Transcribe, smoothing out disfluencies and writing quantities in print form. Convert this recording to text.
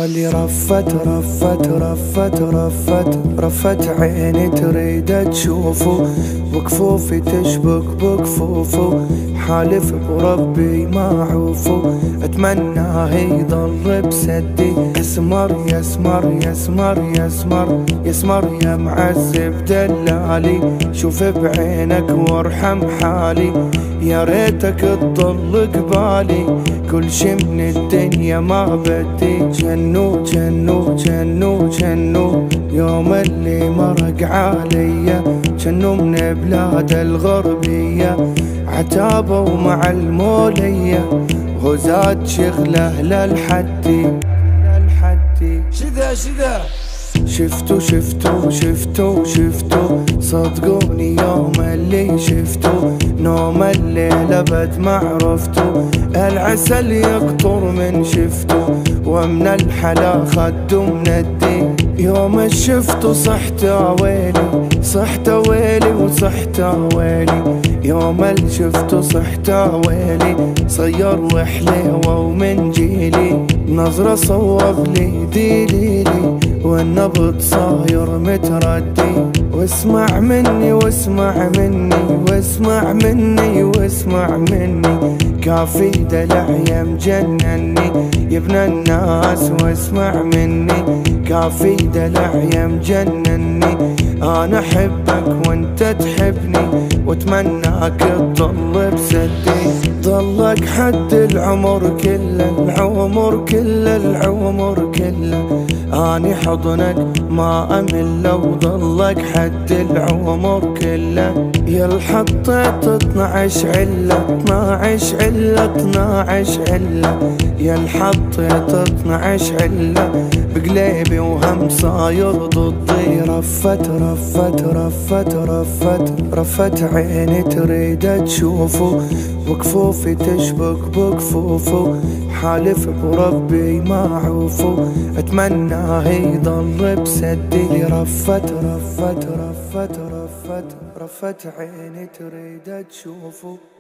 لي رفت عيني تريد تشوفه، وكفوفي تشبك بكفوفه، حالف بربي ما عوفه، اتمناه يضل بسدي. يسمر يسمر يسمر يسمر يسمر يا معذب دلالي، شوف بعينك وارحم حالي، يا ريتك تضل قبالي، كل شي من الدنيا ما بدي. جنو جنو جنو جنو يوم اللي مرق عليا، جنو من بلاد الغربية، عتابوا مع المولية، وزاد شغله للحدي. شذا شفتو صدقوني يوم اللي شفتو، نوم الليل ابد ما عرفتو، العسل يقطر من شفتو، ومن الحلا خدو من الدين. يوم شفتو صحت ويلي صحت ويلي وصحت ويلي، يوم اللي شفتو صحت ويلي، صير وحليوه ومن جيلي، نظرة صوب لي دليلي، والنبض صاير متردي. واسمع مني واسمع مني واسمع مني واسمع مني، كافي دلع يا مجنني يا ابن الناس، واسمع مني كافي دلع يا مجنني، انا احبك وانت تحبني، واتمناك تضل بسدي. ضلك حد العمر كله العمر كله العمر كله، اني حضنك ما امل، وضلك حد العمر كله. يا الحطيت 12 علة 12 علة 12 علة، يا الحطيت 12 علة بقليبي وهم صاير ضدي. رفت عيني تريد تشوفه، وكفوفي تشبك بكفوفه، حالف بربي ما عوفه، اتمناه يضل بسدي. رفت عيني تريد تشوفه.